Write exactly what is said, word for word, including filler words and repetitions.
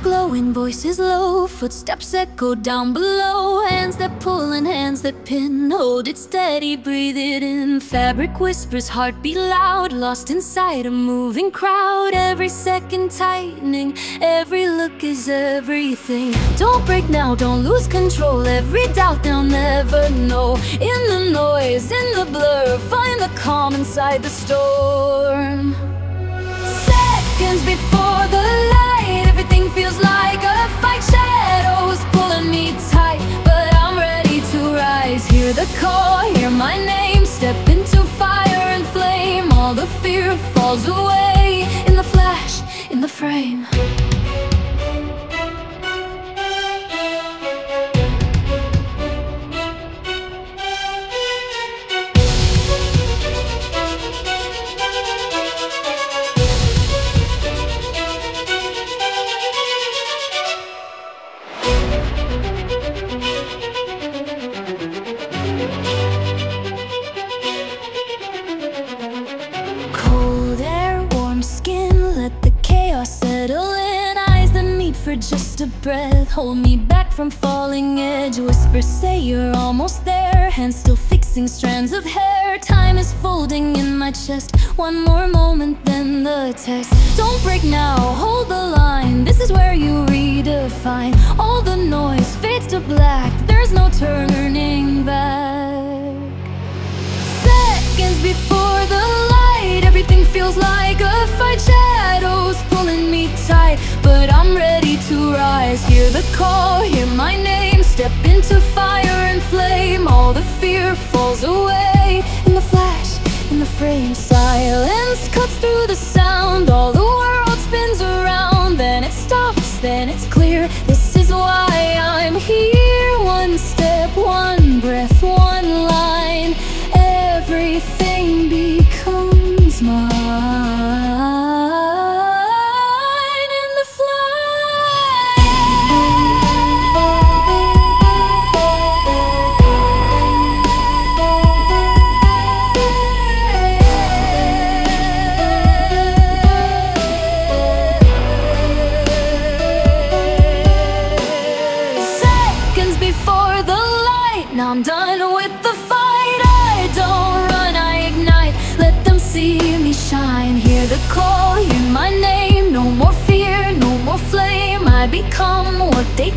glowing, voices low, footsteps echo down below. Hands that pull and hands that pin, hold it steady, breathe it in. Fabric whispers, heartbeat loud, lost inside a moving crowd. Every second tightening, every look is everything. Don't break now, don't lose control, every doubt they'll never know. In the noise, in the blur, find the calm inside the storm. Seconds before the light, everything feels like a fight. Shadows pulling me tight, but I'm ready to rise. Hear the call, hear my name, step into fire and flame. All the fear falls away in the flash, in the frame. Cold air, warm skin, let the chaos settle in. Eyes that meet for just a breath, hold me back from falling edge. Whispers say you're almost there, hands still fixing strands of hair. Time is folding in my chest, one more moment then the test. Don't break now, hold the line, this is where you redefine. All the noise fades to black, there's no turning back. Seconds before the light, everything feels like a fight. Shadows pulling me tight, but I'm ready to rise. Hear the call, hear my name, step into fire and flame. All the fear falls away in the flash, in the frame. Silence cuts through the sound, all the world spins around. Then it stops, then it's clear, this is why I'm here. One step, one breath, one line, everything becomes mine. In the Seconds before the light, now I'm done with the fight. I don't run, I ignite, let them see me shine. Hear the call, hear my name, no more fear, no more flame. I become what they